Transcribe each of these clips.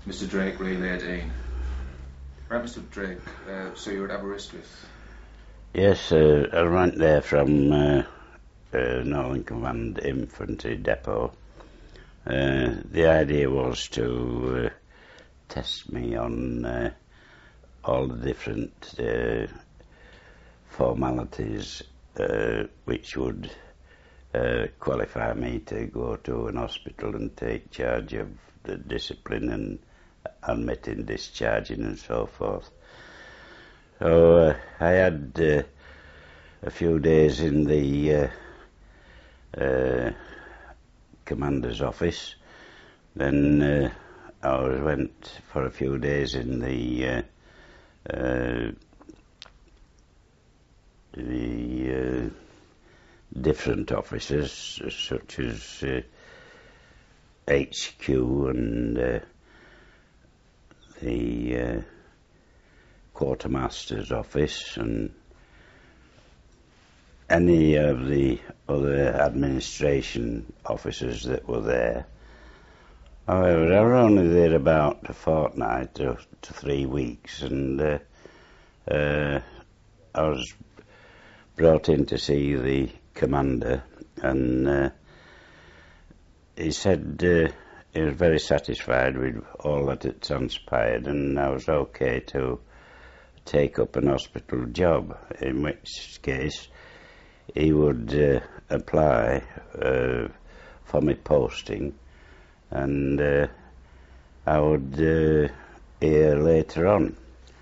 Mr. Drake, Relay Dean. Right, Mr. Drake, so you were at Aberystwyth? Yes, I went there from Northern Command Infantry Depot. The idea was to test me on all the different formalities which would qualify me to go to an hospital and take charge of the discipline and admitting, discharging and so forth. So I had a few days in the commander's office. Then I went for a few days in the different offices, such as HQ and the quartermaster's office and any of the other administration officers that were there. However, I was only there about a fortnight to 3 weeks, and I was brought in to see the commander, and he said he was very satisfied with all that had transpired, and I was okay to take up an hospital job, in which case he would apply for my posting, and I would hear later on.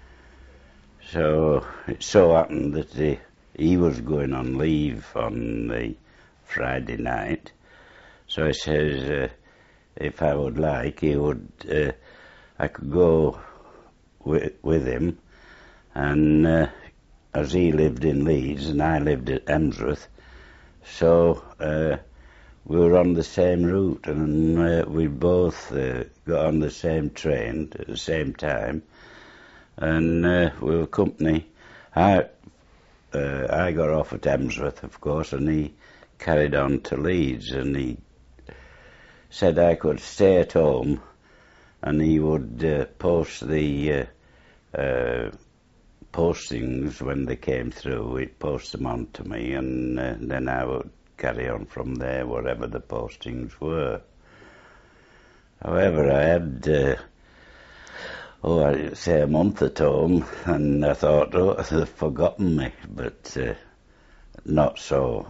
So it so happened that he was going on leave on the Friday night, so he says if I would like, I could go with him, and as he lived in Leeds and I lived at Emsworth, so we were on the same route, and we both got on the same train at the same time, and we were company. I got off at Emsworth, of course, and he carried on to Leeds, and he said I could stay at home, and he would post the postings when they came through. He'd post them on to me, and then I would carry on from there, whatever the postings were. However, I had I'd say a month at home, and I thought, they've forgotten me, but not so.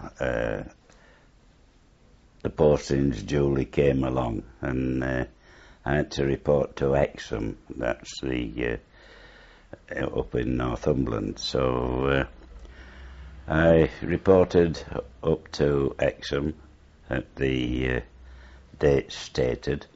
The postings duly came along, and I had to report to Hexham. That's the up in Northumberland. So I reported up to Hexham at the date stated.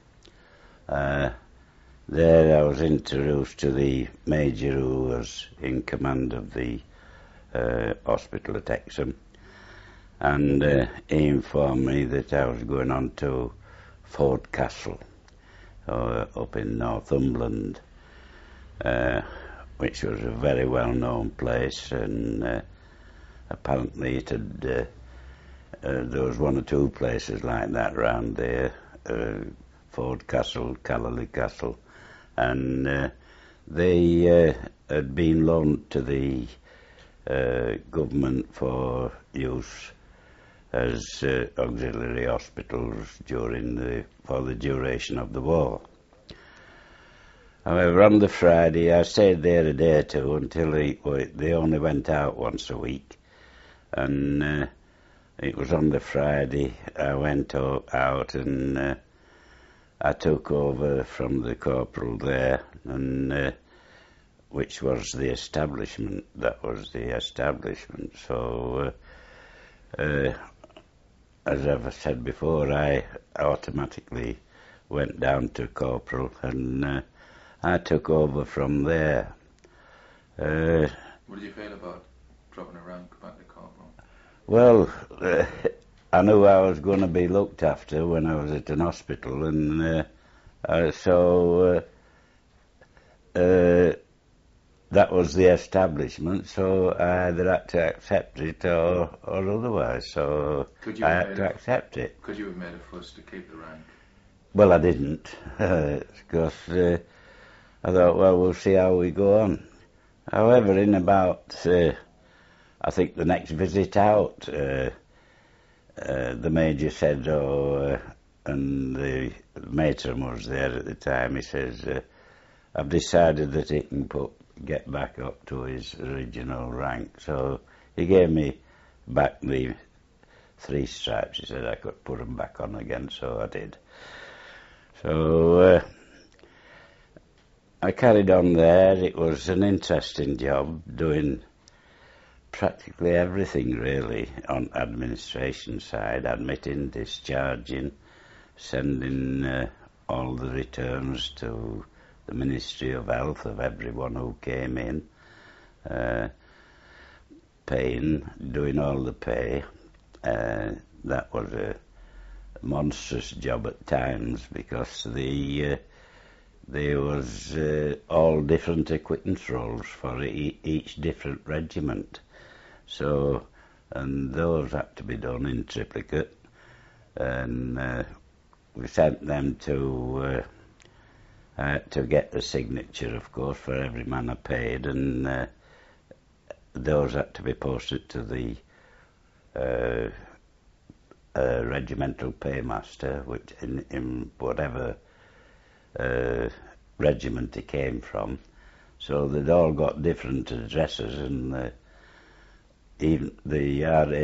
There I was introduced to the major who was in command of the hospital at Hexham, and he informed me that I was going on to Ford Castle up in Northumberland, which was a very well-known place, and apparently it had there was one or two places like that round there, Ford Castle, Callerley Castle, and they had been loaned to the government for use as auxiliary hospitals for the duration of the war. However, on the Friday, I stayed there a day or two until they only went out once a week, and it was on the Friday I went out, and I took over from the corporal there, and which was the establishment. That was the establishment. So, as I've said before, I automatically went down to corporal, and I took over from there. What did you feel about dropping a rank back to corporal? Well, I knew I was going to be looked after when I was at an hospital, and so that was the establishment, so I either had to accept it or otherwise, so I had to accept it. Could you have made a fuss to keep the rank? Well, I didn't, because I thought, well, we'll see how we go on. However, in about, I think the next visit out, the Major said, and the matron was there at the time, he says, I've decided that he can get back up to his original rank. So he gave me back the 3 stripes. He said I could put them back on again, so I did. So I carried on there. It was an interesting job, doing practically everything really on administration side, admitting, discharging, sending all the returns to the Ministry of Health of everyone who came in, paying, doing all the pay. That was a monstrous job at times, because there was all different acquittance rolls for each different regiment. So, and those had to be done in triplicate, and we sent them to get the signature, of course, for every man I paid, and those had to be posted to the regimental paymaster, which in whatever regiment he came from. So they'd all got different addresses, and even the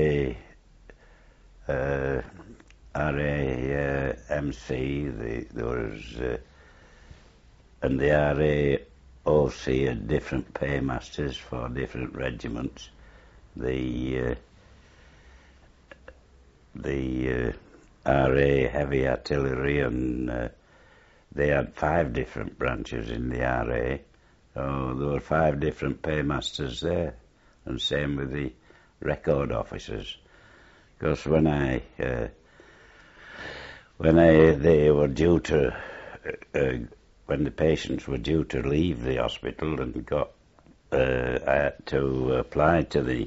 RAMC, there was, and the RAOC had different paymasters for different regiments. The RA Heavy Artillery, and they had 5 different branches in the RA. So there were 5 different paymasters there, and same with the record officers. Because when they were due to, when the patients were due to leave the hospital and I had to apply to the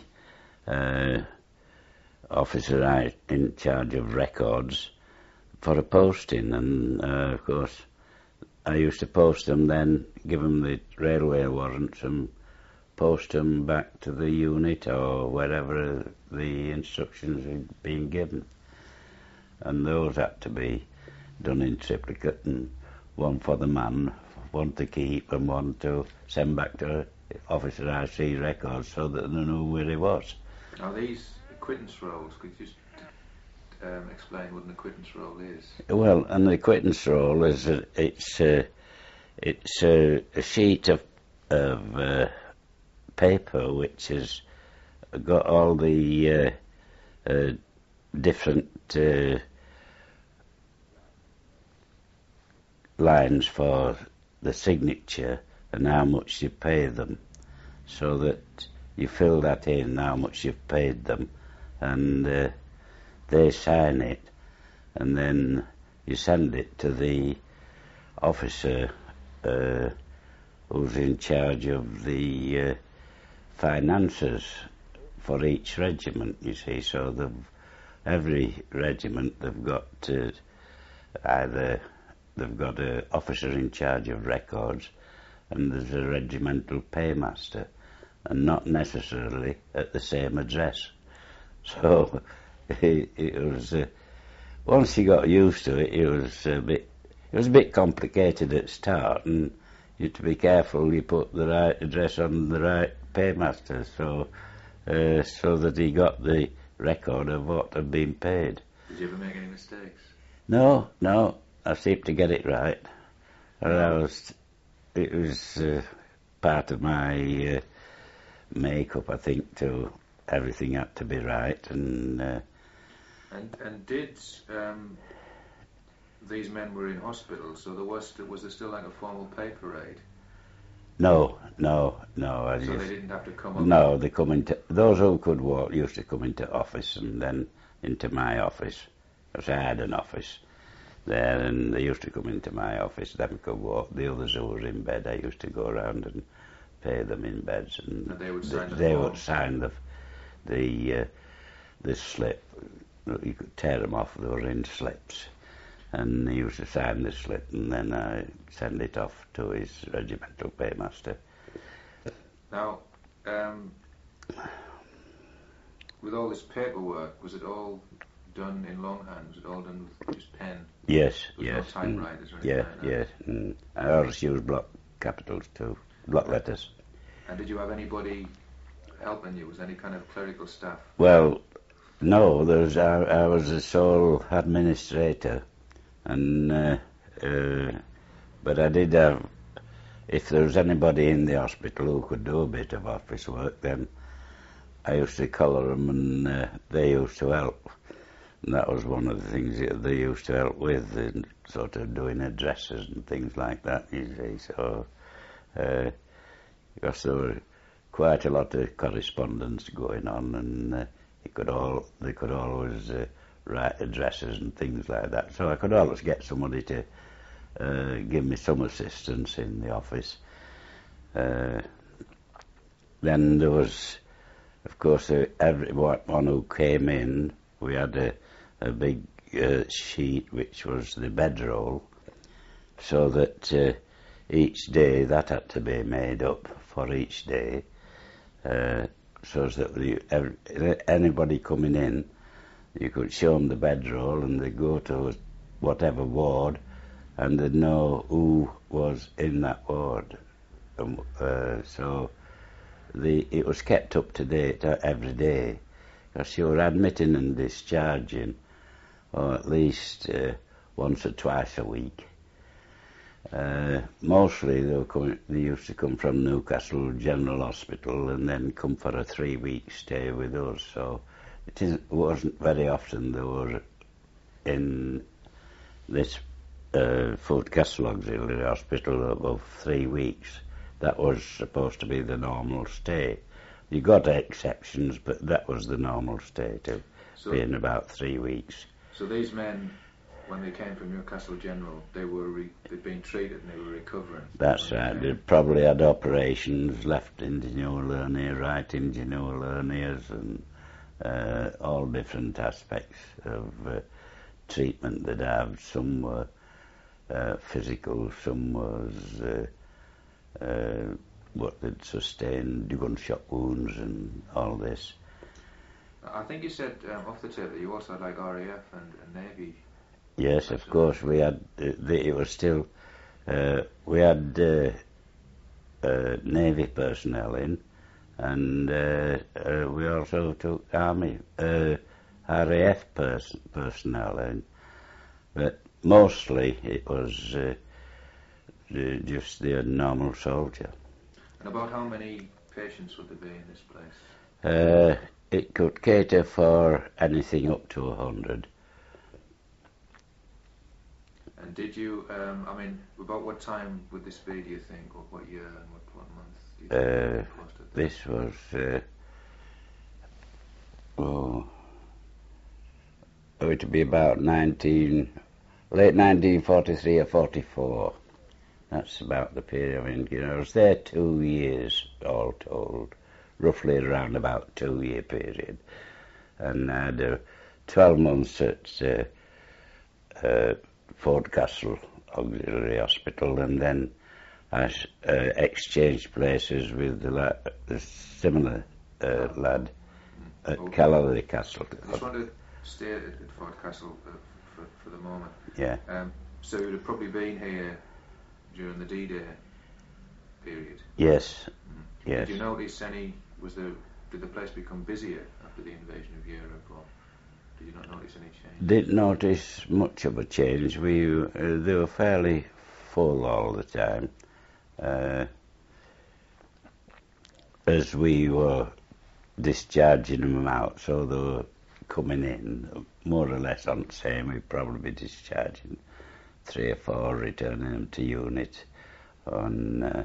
officer in charge of records for a posting, and of course I used to post them, then give them the railway warrants and post them back to the unit or wherever the instructions had been given. And those had to be done in triplicate, and one for the man, one to keep, and one to send back to Officer IC records so that they knew where he was. Now these acquittance rolls, could you just explain what an acquittance roll is? Well, an acquittance roll is it's a sheet of paper which has got all the different lines for the signature and how much you pay them, so that you fill that in, how much you've paid them, and they sign it, and then you send it to the officer who's in charge of the finances for each regiment, you see. So every regiment, they've got either they've got an officer in charge of records, and there's a regimental paymaster, and not necessarily at the same address. So it was once you got used to it, it was a bit complicated at start, and you had to be careful you put the right address on the right paymaster, so that he got the record of what had been paid. Did you ever make any mistakes? No, I seemed to get it right. And it was part of my make-up, I think, to everything had to be right, and did these men were in hospital, so was there still like a formal pay parade? No. So they didn't have to come up? No, they come into, those who could walk used to come into office and then into my office, because I had an office there, and they used to come into my office, them could walk. The others who were in bed, I used to go around and pay them in beds, and they would sign would sign the slip. You could tear them off, they were in slips, and he used to sign the slip, and then I send it off to his regimental paymaster. Now, with all this paperwork, was it all done in longhand? Was it all done with just pen? Yes, There was yes. no typewriters or anything Yeah, like that? yes. I always use block capitals too, block letters. And did you have anybody helping you? Was there any kind of clerical staff? Well, no, I was the sole administrator, and but I did have, if there was anybody in the hospital who could do a bit of office work, then I used to collar them, and they used to help. And that was one of the things that they used to help with, and sort of doing addresses and things like that, you see. So, because there were quite a lot of correspondence going on, and they could always write addresses and things like that. So I could always get somebody to give me some assistance in the office. Then there was, of course, everyone who came in, we had a big sheet which was the bedroll, so that each day that had to be made up for each day, so that anybody coming in, you could show them the bedroll and they'd go to whatever ward and they'd know who was in that ward. So it was kept up to date every day, because you were admitting and discharging, or at least once or twice a week. Mostly they used to come from Newcastle General Hospital and then come for a 3-week stay with us. So it wasn't very often they were in this Forecastle Auxiliary Hospital above 3 weeks. That was supposed to be the normal stay. You got exceptions, but that was the normal stay, to being about 3 weeks. So these men, when they came from Newcastle General, they'd been treated and they were recovering. That's right. They probably had operations, left inguinal hernia, right inguinal hernias, and all different aspects of treatment they'd have. Some were physical, some was what they'd sustained, gunshot wounds and all this. I think you said off the tip that you also had like RAF and Navy. Yes, of course, we had, it was still, we had Navy personnel in, and we also took Army, RAF personnel in, but mostly it was just the normal soldier. And about how many patients would there be in this place? It could cater for anything up to 100. And did you, about what time would this be, do you think? What year and what month do you think it was? This was, it would be about late 1943 or 44. That's about the period. I mean, I was there 2 years, all told, roughly around about 2-year period. And I had 12 months at Forecastle Auxiliary Hospital, and then I exchanged places with the similar lad at Callery Castle. I just want to stay at Forecastle for the moment. Yeah. So you would have probably been here during the D-Day period? Yes. Yes. Did you notice did the place become busier after the invasion of Europe, or did you not notice any change? Didn't notice much of a change. They were fairly full all the time. As we were discharging them out, so they were coming in more or less on the same. We'd probably be discharging 3 or 4, returning them to unit, and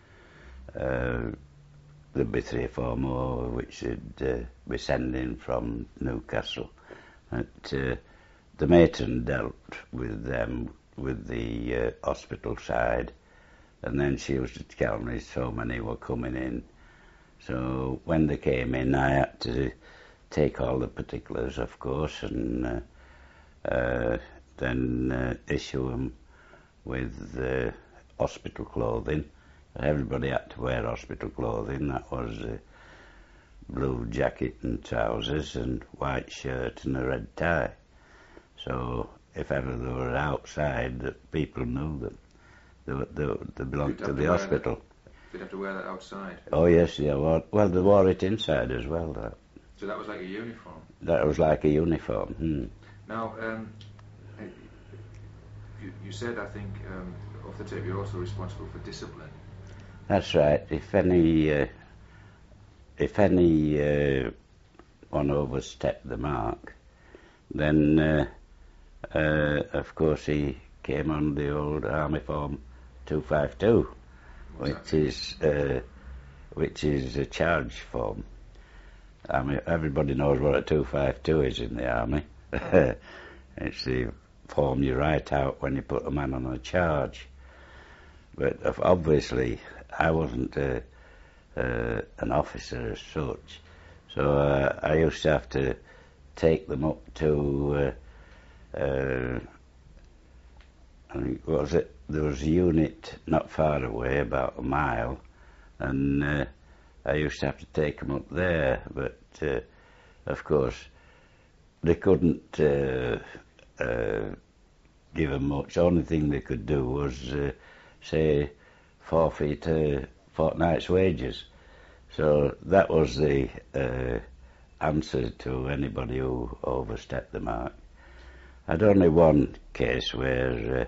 there'd be 3 or 4 more which would be sending from Newcastle. But the matron dealt with them with the hospital side, and then she used to tell me so many were coming in. So when they came in, I had to take all the particulars, of course, and then issue them with hospital clothing. Everybody had to wear hospital clothing. That was blue jacket and trousers and white shirt and a red tie. So if ever they were outside, the people knew them. They belonged to the hospital. They'd have to wear that outside? Oh yes, yeah. Well, they wore it inside as well. So that was like a uniform? That was like a uniform. Now, you said, I think, off the tape, you're also responsible for discipline. That's right. If any one overstepped the mark, then of course he came on the old Army Form 252, which is a charge form. I mean, everybody knows what a 252 is in the army. It's the form you write out when you put a man on a charge. But obviously, I wasn't an officer as such, so I used to have to take them up to. I think, what was it? There was a unit not far away, about a mile, and I used to have to take them up there. But of course, they couldn't give them much. The only thing they could do was say forfeit a fortnight's wages. So that was the answer to anybody who overstepped the mark. I'd only one case where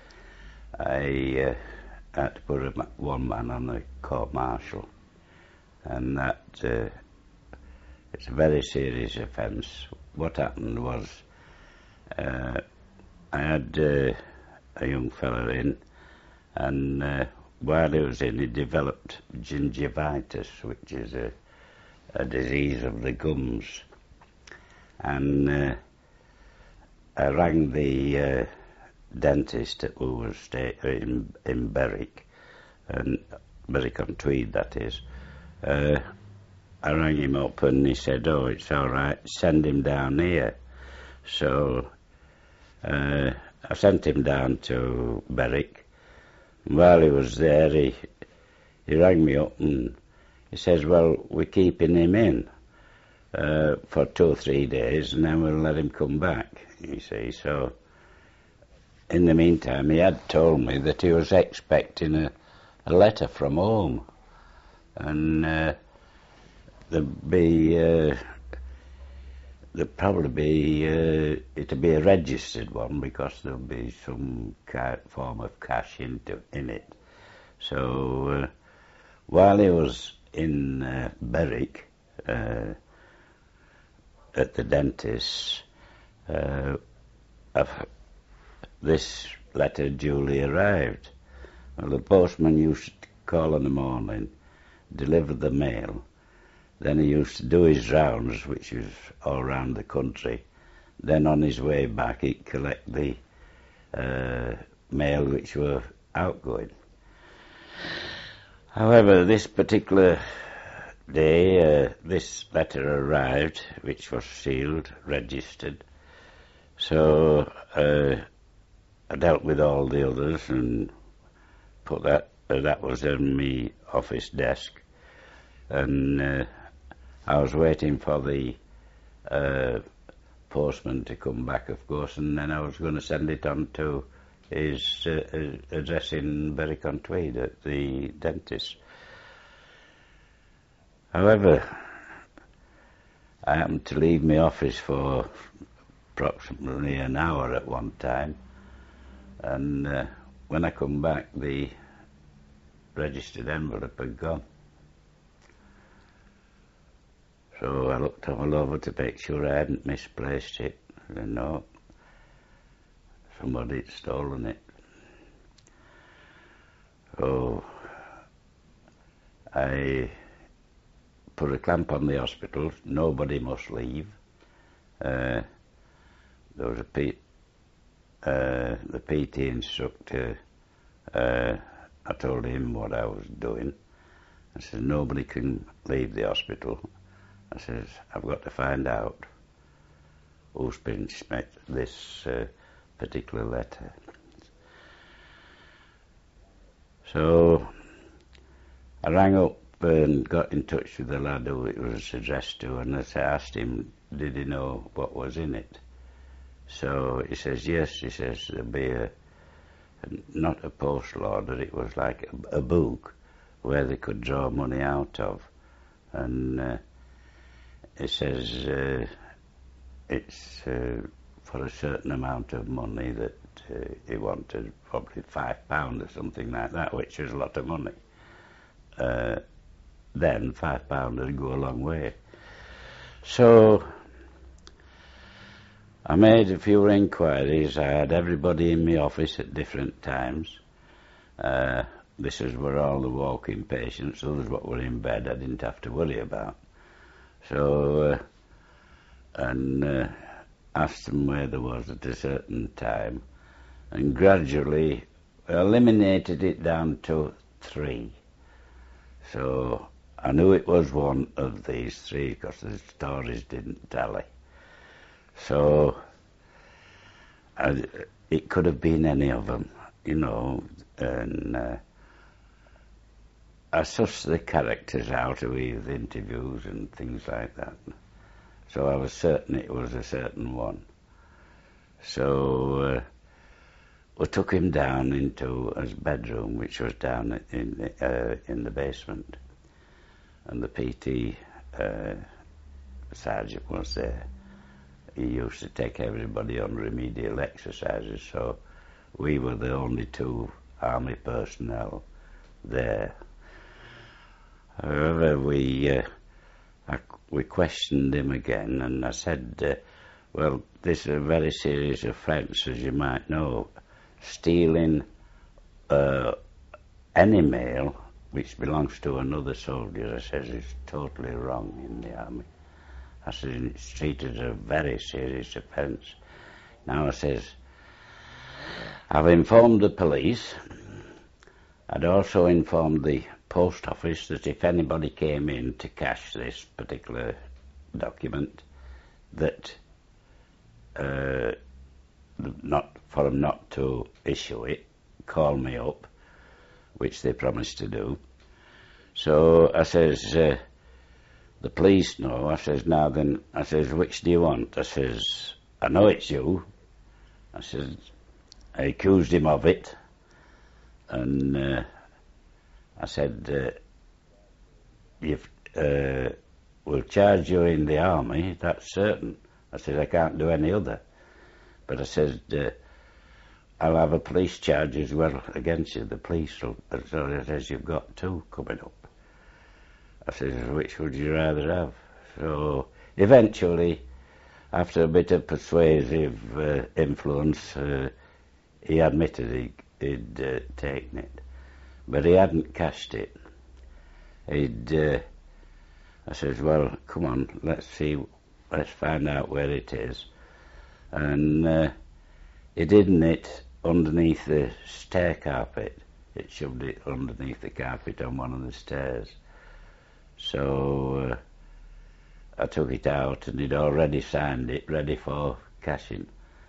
I had to put one man on the court-martial, and that it's a very serious offence. What happened was I had a young fella in, and while he was in, he developed gingivitis, which is a disease of the gums. And I rang the dentist at Woolworth State in Berwick, and Berwick-on-Tweed, that is. I rang him up and he said, "Oh, it's all right, send him down here." So I sent him down to Berwick. While he was there, he rang me up and he says, "Well, we're keeping him in for 2 or 3 days, and then we'll let him come back," you see. So in the meantime, he had told me that he was expecting a letter from home, and it'd be a registered one, because there'll be some form of cash in it. So while he was in Berwick at the dentist's, this letter duly arrived. Well, the postman used to call in the morning, deliver the mail. Then he used to do his rounds, which was all around the country. Then on his way back, he'd collect the mail which were outgoing. However, this particular day, this letter arrived, which was sealed, registered. So I dealt with all the others and put that was on my office desk. And I was waiting for the postman to come back, of course, and then I was going to send it on to his address in Berwick-on-Tweed at the dentist. However, I happened to leave my office for approximately an hour at one time, and when I come back, the registered envelope had gone. So I looked all over to make sure I hadn't misplaced it. And no, somebody had stolen it. So I put a clamp on the hospital. Nobody must leave. There was the PT instructor. I told him what I was doing. I said, "Nobody can leave the hospital." I says, "I've got to find out who's been this particular letter. So I rang up and got in touch with the lad who it was addressed to, and I asked him, did he know what was in it? So he says, yes, he says, there'll be not a postal order, it was like a book where they could draw money out of. And it says it's for a certain amount of money that he wanted, probably £5 or something like that, which is a lot of money. Then £5 would go a long way. So I made a few inquiries. I had everybody in my office at different times. This is where all the walk-in patients, others what were in bed, I didn't have to worry about. So, asked them where there was at a certain time, and gradually eliminated it down to 3. So I knew it was one of these 3 because the stories didn't tally. So it could have been any of them, you know, and I sussed the characters out with interviews and things like that. So I was certain it was a certain one. So we took him down into his bedroom, which was down in the basement, and the PT sergeant was there. He used to take everybody on remedial exercises, so we were the only 2 army personnel there. However, we questioned him again, and I said, well, this is a very serious offence, as you might know. Stealing any mail which belongs to another soldier, I says, is totally wrong in the army. I said, it's treated as a very serious offence. Now I says, I've informed the police. I'd also informed the post office that if anybody came in to cash this particular document, that not for them not to issue it, call me up, which they promised to do. So I says, the police know. I says, now then, I says, which do you want? I says, I know it's you. I says, I accused him of it, and I said, we'll charge you in the army, that's certain. I said, I can't do any other. But I said, I'll have a police charge as well against you. The police will, so I says, you've got 2 coming up. I says, which would you rather have? So eventually, after a bit of persuasive influence, he admitted he'd taken it. But he hadn't cashed it. I says, well, come on, let's find out where it is. And he'd hidden it underneath the stair carpet. It shoved it underneath the carpet on one of the stairs. So I took it out, and he'd already signed it, ready for cashing.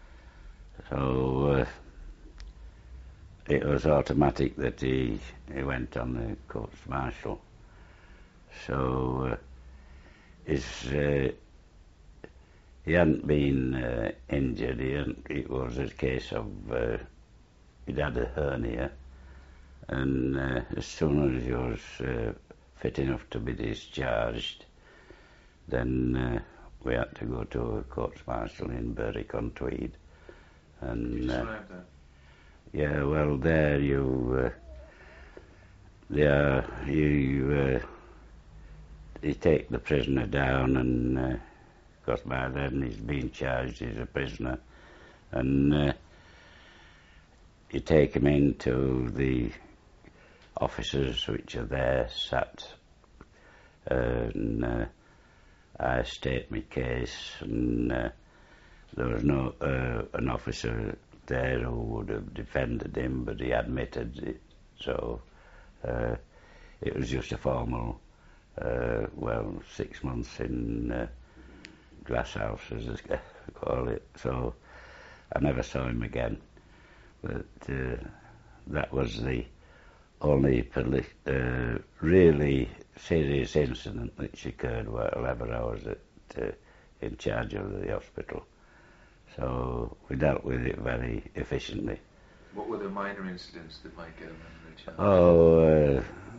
So it was automatic that he went on the courts martial. So he hadn't been injured. It was a case of he'd had a hernia, and as soon as he was fit enough to be discharged, then we had to go to a courts martial in Berwick-on-Tweed. And yeah, well, there you take the prisoner down, and because by then he's been charged, he's a prisoner, and you take him into the officers which are there sat, and I state my case, and there was no an officer there who would have defended him, but he admitted it, so it was just a formal 6 months in glass house, as they call it. So I never saw him again. But that was the only really serious incident which occurred while ever I was in charge of the hospital. So we dealt with it very efficiently. What were the minor incidents that might get a memory challenge? Oh,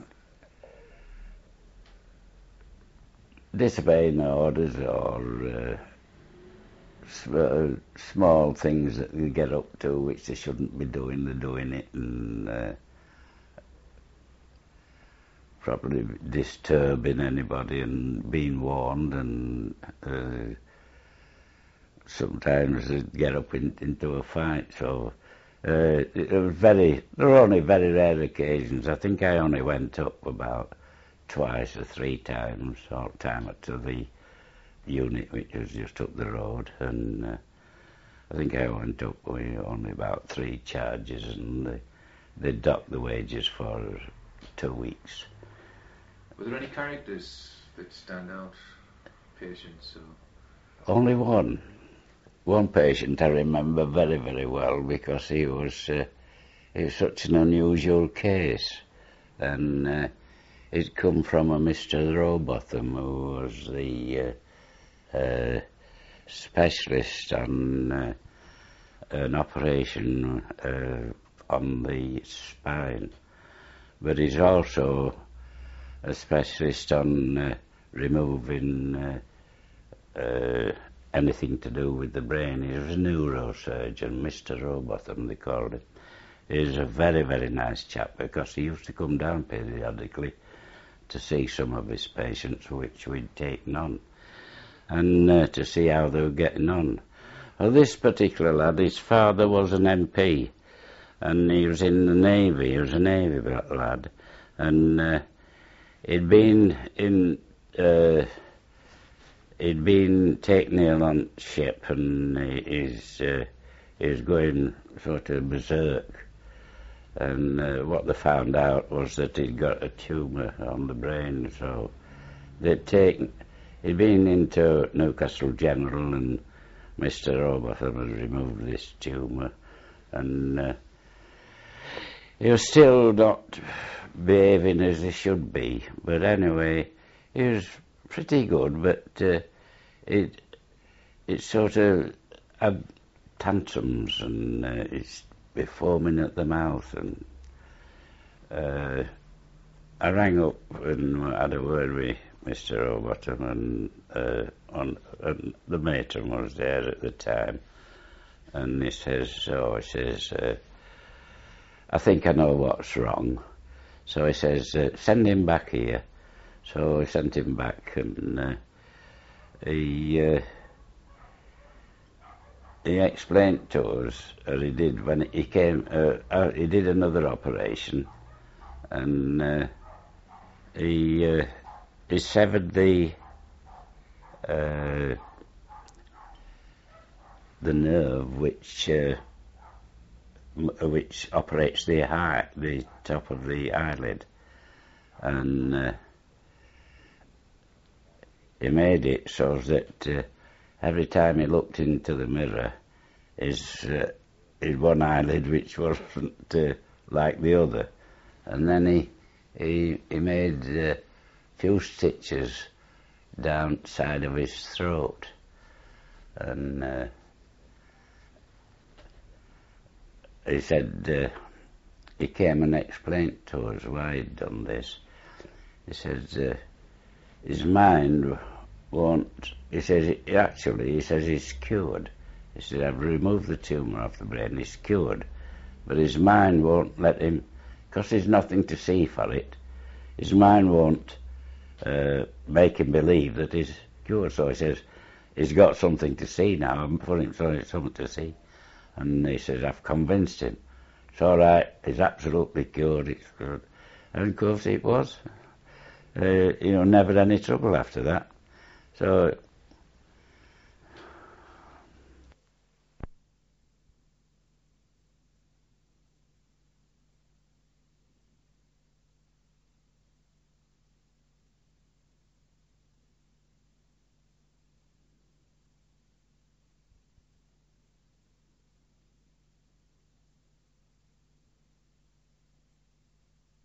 disobeying orders or small things that they get up to which they shouldn't be doing, they're doing it, and probably disturbing anybody and being warned, and sometimes they'd get up into a fight. So there were only very rare occasions. I think I only went up about twice or three times, all the time to the unit which was just up the road, and I think I went up with only about 3 charges, and they docked the wages for 2 weeks. Were there any characters that stand out, patients? Only one patient I remember very, very well, because he was such an unusual case, and he'd come from a Mr. Robotham, who was the specialist on an operation on the spine, but he's also a specialist on removing anything to do with the brain. He was a neurosurgeon, Mr. Robotham they called him. He's a very, very nice chap, because he used to come down periodically to see some of his patients which we'd taken on, and to see how they were getting on. Well, this particular lad, his father was an MP, and he was in the Navy. He was a Navy lad, and he'd been taken ill on ship, and he's going sort of berserk. And what they found out was that he'd got a tumour on the brain, so he'd been into Newcastle General, and Mr. Robotham had removed this tumour, and he was still not behaving as he should be. But anyway, he was pretty good, but it sort of had tantrums, and it's be foaming at the mouth, and I rang up and had a word with Mr. Robotham, and the matron was there at the time, and he says, I think I know what's wrong. So he says, send him back here. So I sent him back, and he explained to us, as he did when he came, he did another operation, and he severed the nerve which operates the top of the eyelid, and he made it so that every time he looked into the mirror, his one eyelid which wasn't like the other, and then he made a few stitches down the side of his throat, and he said he came and explained to us why he'd done this. He said his mind won't. He says he's cured. He said, I've removed the tumour off the brain. He's cured, but his mind won't let him, because there's nothing to see for it. His mind won't make him believe that he's cured. So he says he's got something to see now. I'm putting something to see, and he says I've convinced him. It's all right. He's absolutely cured. It's good, and of course it was. Never any trouble after that. So